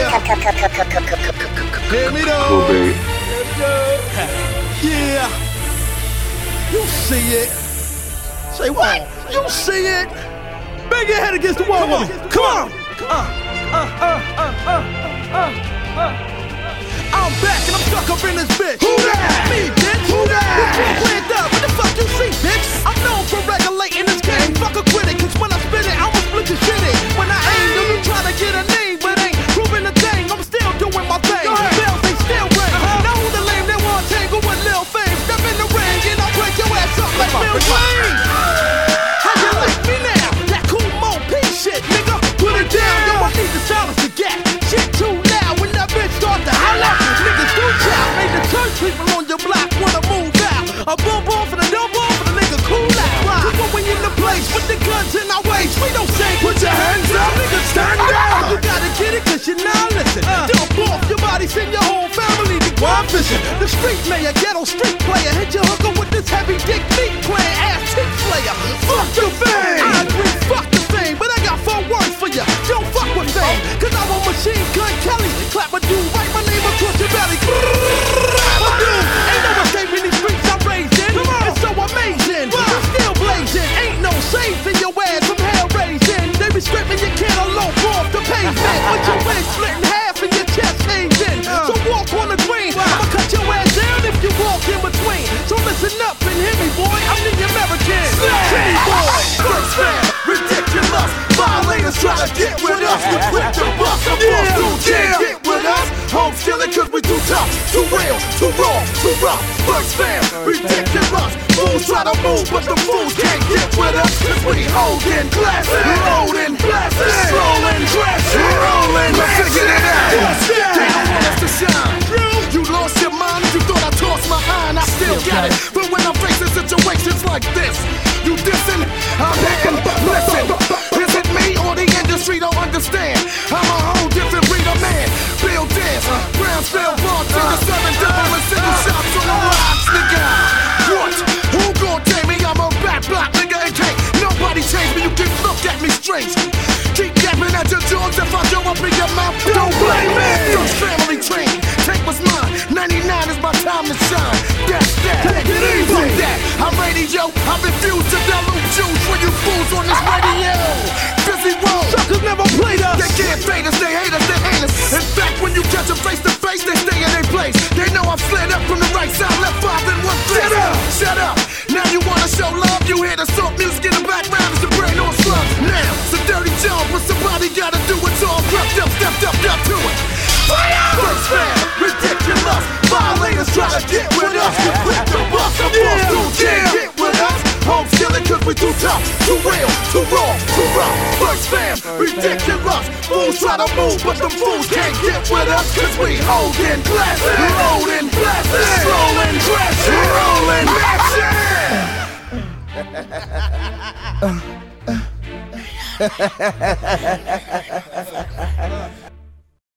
Hear me though. Cool, baby. Yeah. You see it. Say what? You see it. Bang your head against the wall with me. Come on. I'm back and I'm stuck up in this bitch. Who that? Me, bitch. Who that? Played up. What the fuck you see, bitch? I'm known for regulating this game. Fuck a critic, cause when I spit it, I'ma split your shit it. When I aim, you try to get a name, but ain't proving a thing. I'm still doing my thing. Bells, they still ring. Know who the lame, they want tangle with Lil Fame. Step in the ring and I'll break your ass up like Lil Wayne. How you like me now? That cool Mo P shit, nigga. Put it down, yo, I need the silence to get. Shit too loud when that bitch start to holler. Niggas do chow, made the church people on your block wanna move out. A boom boom for the no boom for the nigga cool out. Cause when we in the place with the guns in our waist, we don't say put your hands up, nigga stand down. You gotta get it cause you're not listening. Dump off your body, send your whole family to go fishing. The street mayor, ghetto street player, hit your hooker with this heavy dick beat playing ass cheek slayer. Fuck the fame. I agree, fuck the fame, but I got 4 words for ya. Don't fuck with fame, cause I'm a machine gun Kelly. Clap a dude, write my name across your belly. Ain't no escaping these streets I'm raised in. It's so amazing, I'm still blazing. Ain't no saving your ass from hell raising. They be scraping your kid alone off the pavement, with your wig split in half and your chest caved in. So walk on the green, I'ma cut your ass down if you walk in between. So listen up and hear me, boy, I'm the American city boy. First man, ridiculous. Violators try to get with us. We quick to bust. I'm can't get with us. Home skillet cause we too tough, too real, too raw, too rough. First fam, ridiculous. Fools try to move, but the fools can't get with us. Cause we holding glasses, loading glasses, rolling crashing, rolling. I figured it out. They don't want us to shine. You lost your mind if you thought I tossed my iron. I still got it. But when I'm facing situations like this, you dissing, I'm hitting. Listen, is it me or the industry don't understand? I'm a whole different breed of man. Bill Dance, Brownsville, bartender, serving double and single shots on the rocks, nigga. What? Who gon' tame me? I'm a back block, nigga, and can't nobody change me. You can look at me strange. Keep yapping at your jaws if I go up in your mouth. Don't blame me. First family train, take what's mine. 99 is my time to shine. That's that. Take it easy. Fuck that. I'm radio. I refuse to dilute juice for you fools on this radio. Busy world. Suckers never played us. They can't fade us. They hate us. They hate us. In fact, when you catch them face to face, they stay in their place. They know I'm slid up from the right side, left 5 in one place. Shut up. Shut up. Now you wanna show love? You hear the soft music in the background. It's the brain on slugs. Now it's a dirty job, but somebody gotta do it. All prepped up, stepped up, got to it. Fire! First man, ridiculous. Violators try to get with us. We quick to bust. I'm can't get with us. Home skillet cause we too tough, too real, too raw, too rough. First fam, ridiculous. Fools try to move, but the fools can't get with us. Cause we holding glasses, loading glasses, rolling crashing, rolling action.